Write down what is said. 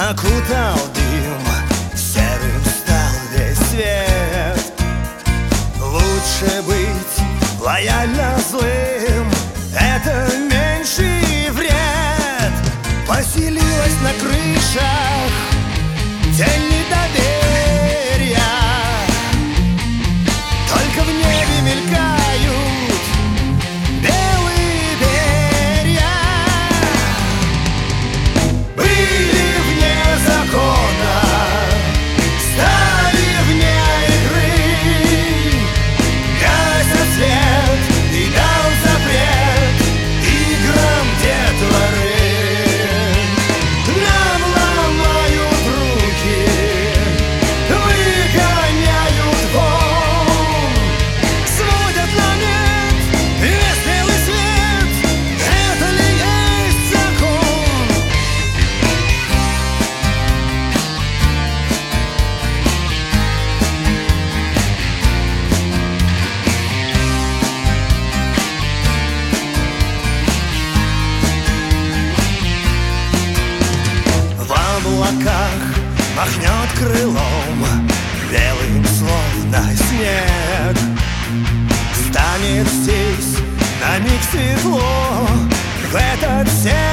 окутал дым, серым стал весь свет. Лучше быть лояльно злым, это меньший вред. Поселилась на крышах тень недоверия, только в небе мелькают белые перья. Были вне закона, стали вне игры, гася свет и дал запрет играм детворы. Нам ломают руки, выгоняют вон, сводят на нет весь белый свет. Это ли есть закон? В облаках махнет крылом, белым словно снег. Станет здесь на миг светло в этот север.